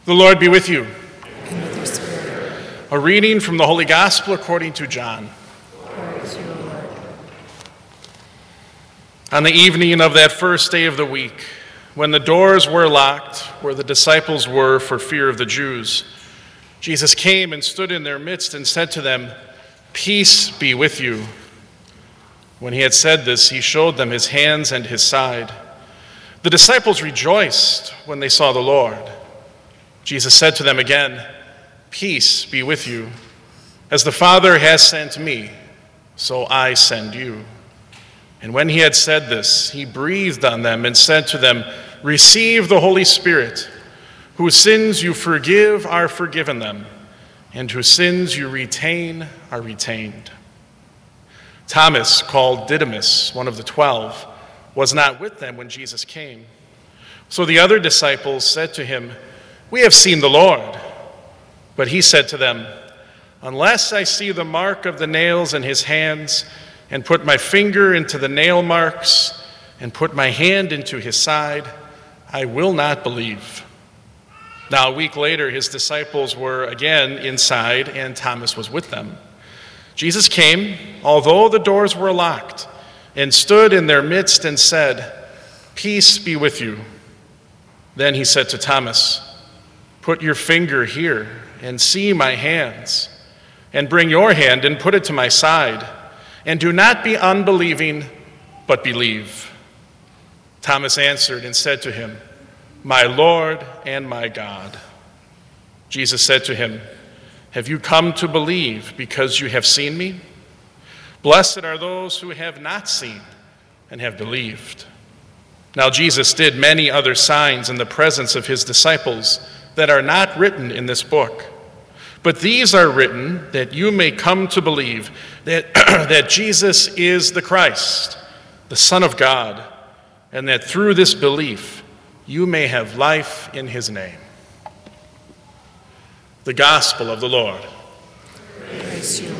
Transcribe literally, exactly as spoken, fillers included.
The Lord be with you. And with your spirit. A reading from the Holy Gospel according to John. Glory to you, Lord. On the evening of that first day of the week, when the doors were locked where the disciples were for fear of the Jews, Jesus came and stood in their midst and said to them, "Peace be with you." When he had said this, he showed them his hands and his side. The disciples rejoiced when they saw the Lord. Jesus said to them again, "Peace be with you. As the Father has sent me, so I send you." And when he had said this, he breathed on them and said to them, "Receive the Holy Spirit. Whose sins you forgive are forgiven them, and whose sins you retain are retained." Thomas, called Didymus, one of the twelve, was not with them when Jesus came. So the other disciples said to him, "We have seen the Lord." But he said to them, "Unless I see the mark of the nails in his hands, and put my finger into the nail marks, and put my hand into his side, I will not believe." Now a week later, his disciples were again inside, and Thomas was with them. Jesus came, although the doors were locked, and stood in their midst and said, "Peace be with you." Then he said to Thomas, "Put your finger here and see my hands, and bring your hand and put it to my side, and do not be unbelieving, but believe." Thomas answered and said to him, "My Lord and my God." Jesus said to him, "Have you come to believe because you have seen me? Blessed are those who have not seen and have believed." Now Jesus did many other signs in the presence of his disciples that are not written in this book. But these are written that you may come to believe that, that Jesus is the Christ, the Son of God, and that through this belief you may have life in his name. The Gospel of the Lord. Praise you,